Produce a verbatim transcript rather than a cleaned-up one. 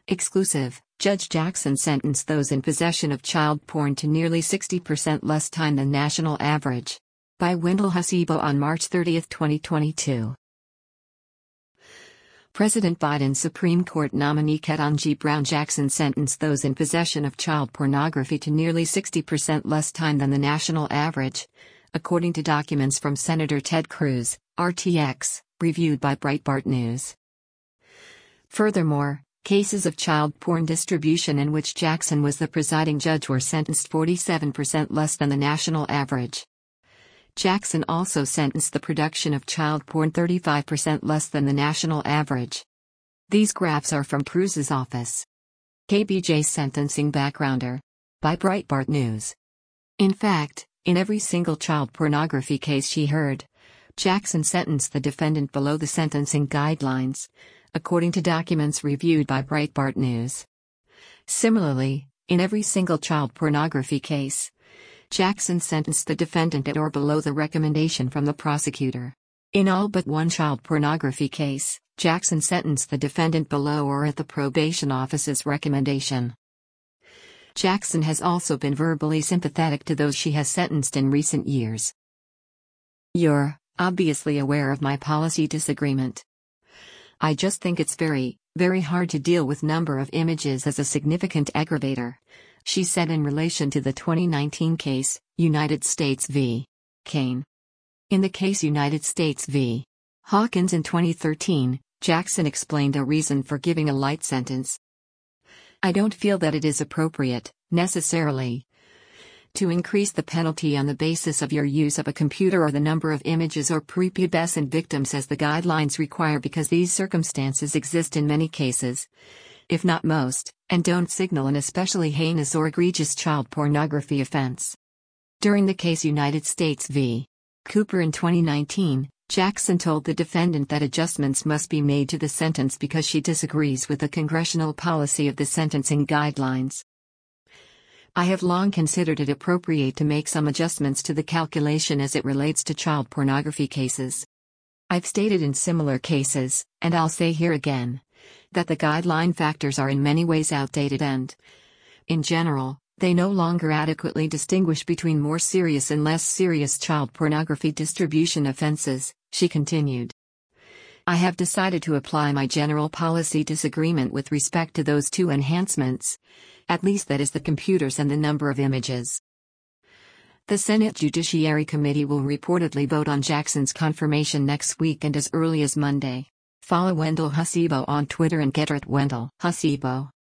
Exclusive, Judge Jackson sentenced those in possession of child porn to nearly sixty percent less time than national average. By Wendell Hasibo on March thirtieth, twenty twenty-two. President Biden's Supreme Court nominee Ketanji Brown Jackson sentenced those in possession of child pornography to nearly sixty percent less time than the national average, according to documents from Senator Ted Cruz, R T X, reviewed by Breitbart News. Furthermore, cases of child porn distribution in which Jackson was the presiding judge were sentenced forty-seven percent less than the national average. Jackson also sentenced the production of child porn thirty-five percent less than the national average. These graphs are from Cruz's office. K B J Sentencing Backgrounder. By Breitbart News. In fact, in every single child pornography case she heard, Jackson sentenced the defendant below the sentencing guidelines, according to documents reviewed by Breitbart News. Similarly, in every single child pornography case, Jackson sentenced the defendant at or below the recommendation from the prosecutor. In all but one child pornography case, Jackson sentenced the defendant below or at the probation office's recommendation. Jackson has also been verbally sympathetic to those she has sentenced in recent years. You're obviously aware of my policy disagreement. I just think it's very, very hard to deal with number of images as a significant aggravator, she said in relation to the twenty nineteen case, United States v. Kane. In the case United States v. Hawkins in twenty thirteen, Jackson explained a reason for giving a light sentence. I don't feel that it is appropriate, necessarily, to increase the penalty on the basis of your use of a computer or the number of images or prepubescent victims as the guidelines require, because these circumstances exist in many cases, if not most, and don't signal an especially heinous or egregious child pornography offense. During the case United States v. Cooper in twenty nineteen, Jackson told the defendant that adjustments must be made to the sentence because she disagrees with the congressional policy of the sentencing guidelines. I have long considered it appropriate to make some adjustments to the calculation as it relates to child pornography cases. I've stated in similar cases, and I'll say here again, that the guideline factors are in many ways outdated and, in general, they no longer adequately distinguish between more serious and less serious child pornography distribution offenses, she continued. I have decided to apply my general policy disagreement with respect to those two enhancements, at least that is the computers and the number of images. The Senate Judiciary Committee will reportedly vote on Jackson's confirmation next week and as early as Monday. Follow Wendell Hasibo on Twitter and Get at Wendell Hasibo.